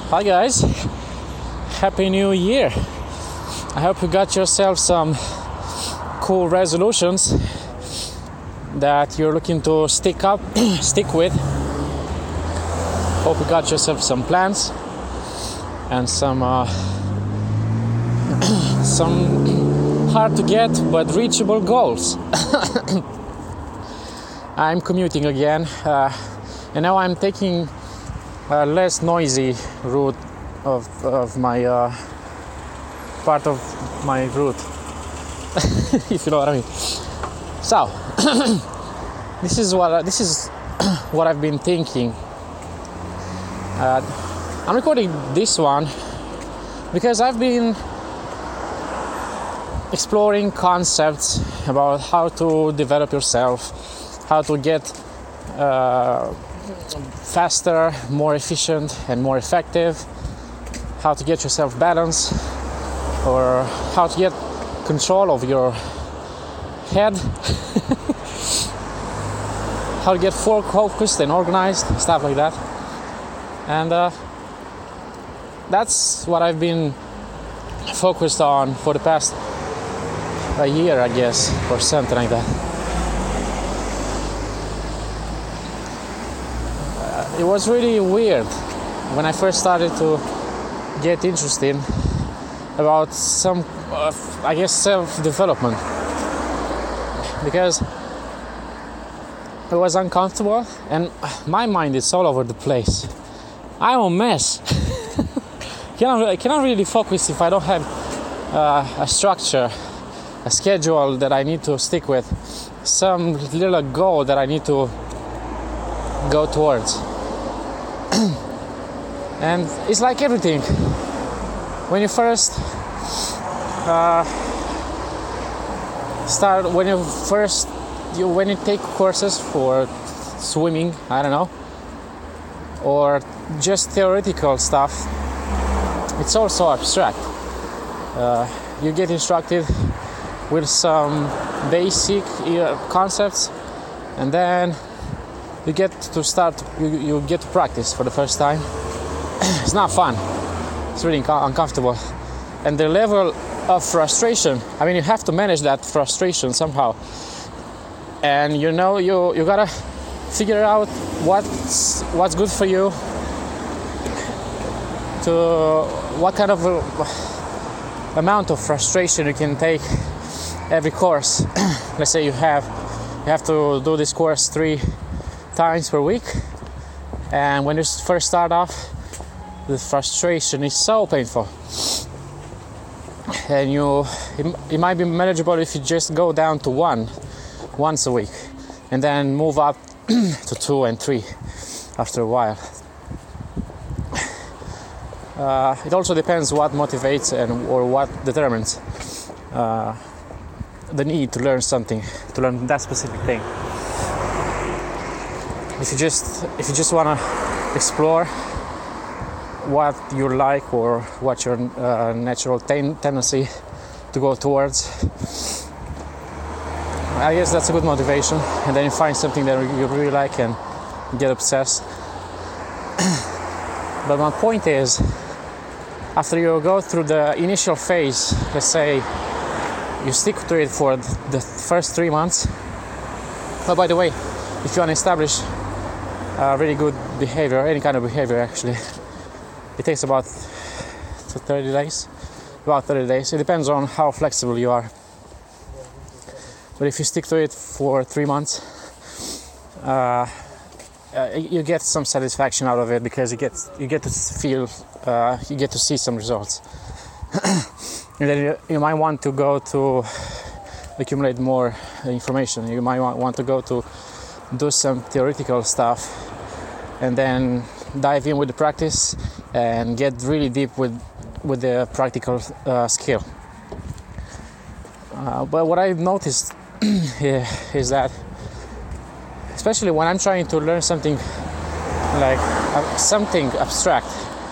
Hi guys, Happy New Year. I hope you got yourself some cool resolutions that you're looking to stick with. Hope you got yourself some plans and some hard to get but reachable goals. I'm commuting again, and now I'm taking a less noisy route of my part of my route, if you know what I mean. So this is what I've been thinking. I'm recording this one because I've been exploring concepts about how to develop yourself, how to get faster, more efficient and more effective, how to get yourself balanced, or how to get control of your head, how to get focused and organized, stuff like that. And that's what I've been focused on for the past a year, I guess, or something like that. It was really weird when I first started to get interested about some, I guess, self-development, because it was uncomfortable and my mind is all over the place. I'm a mess. I cannot really focus if I don't have a structure, a schedule that I need to stick with, some little goal that I need to go towards. And it's like everything. When you first when you take courses for swimming, I don't know, or just theoretical stuff, it's also abstract. You get instructed with some basic concepts, and then you get to practice for the first time. It's not fun. It's really uncomfortable. And the level of frustration, I mean, you have to manage that frustration somehow. And you gotta figure out what's good for you, to what kind of amount of frustration you can take every course. Let's say you have to do this course 3 times per week, and when you first start off, the frustration is so painful, and it might be manageable if you just go down to once a week, and then move up to 2 and 3 after a while. It also depends what motivates or what determines the need to learn something, to learn that specific thing. If you just want to explore what you like or what your natural tendency to go towards, I guess that's a good motivation. And then you find something that you really like and get obsessed. But my point is, after you go through the initial phase, let's say you stick to it for the first 3 months. But by the way, if you want to establish really good behavior, any kind of behavior actually, it takes about 30 days. It depends on how flexible you are. But if you stick to it for 3 months, you get some satisfaction out of it, because you get to feel, you get to see some results. And then you might want to go to accumulate more information. You might want to go to do some theoretical stuff, and then dive in with the practice and get really deep with the practical skill. But what I've noticed is that, especially when I'm trying to learn something like something abstract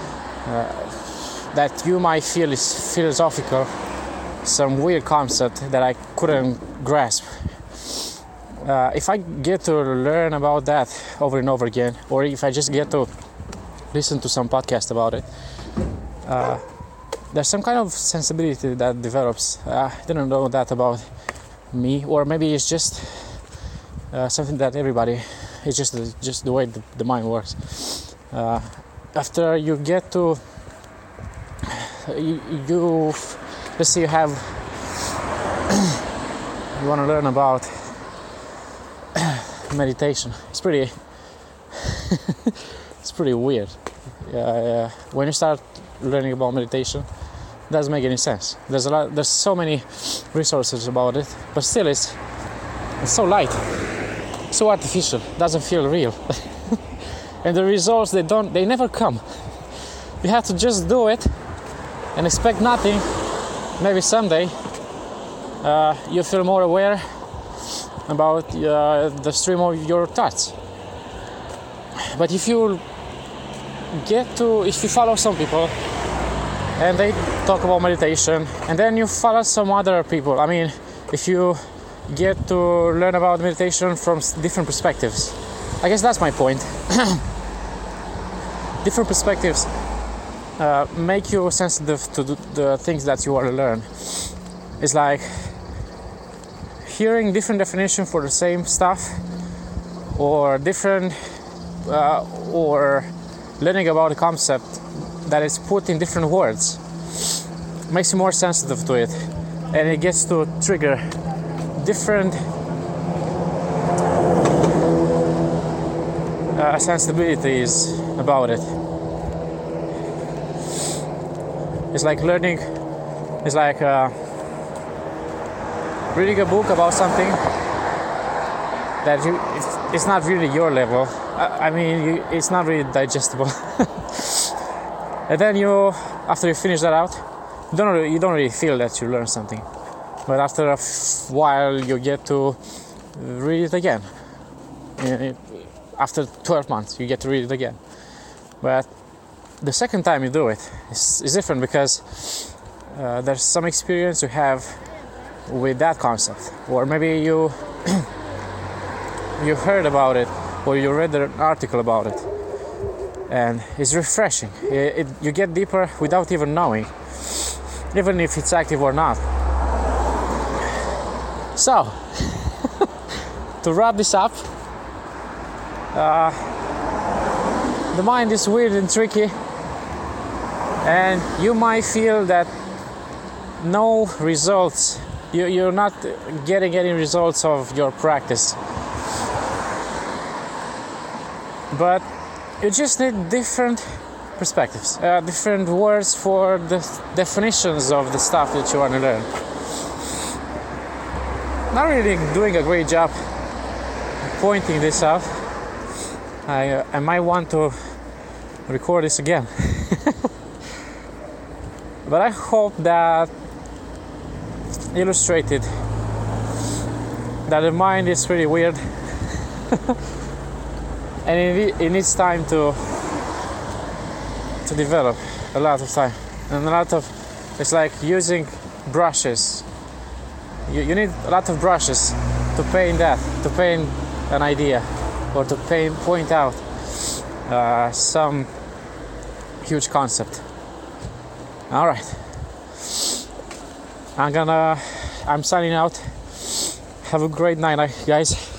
that you might feel is philosophical, some weird concept that I couldn't grasp, if I get to learn about that over and over again, or if I just get to listened to some podcast about it. There's some kind of sensibility that develops. I didn't know that about me, or maybe it's just something that everybody. It's just the way the mind works. After you get to you let's say you have you want to learn about meditation. It's pretty it's pretty weird. When you start learning about meditation, it doesn't make any sense. There's so many resources about it, but still it's so light, so artificial, doesn't feel real. And the results, they never come. You have to just do it and expect nothing. Maybe someday you feel more aware about the stream of your thoughts. But if you follow some people and they talk about meditation, and then you follow some other people, I mean, if you get to learn about meditation from different perspectives, I guess that's my point. Different perspectives make you sensitive to the things that you want to learn. It's like hearing different definition for the same stuff, or different or learning about a concept that is put in different words makes you more sensitive to it, and it gets to trigger different sensibilities about it. It's like learning, it's like reading a book about something that it's not really your level. I mean, it's not really digestible. And then after you finish that out, you don't really feel that you learned something. But after a while, you get to read it again. After 12 months, you get to read it again. But the second time you do it, it's different, because there's some experience you have with that concept, or maybe you heard about it, or you read an article about it, and it's refreshing. You get deeper without even knowing, even if it's active or not. So, to wrap this up, the mind is weird and tricky, and you might feel that no results, you're not getting any results of your practice, but you just need different perspectives, different words for the definitions of the stuff that you want to learn. Not really doing a great job pointing this out. I might want to record this again. But I hope that illustrated that the mind is pretty weird and it needs time to develop, a lot of time, and it's like using brushes. You need a lot of brushes to paint an idea, or to point out some huge concept. All right, I'm signing out. Have a great night, guys.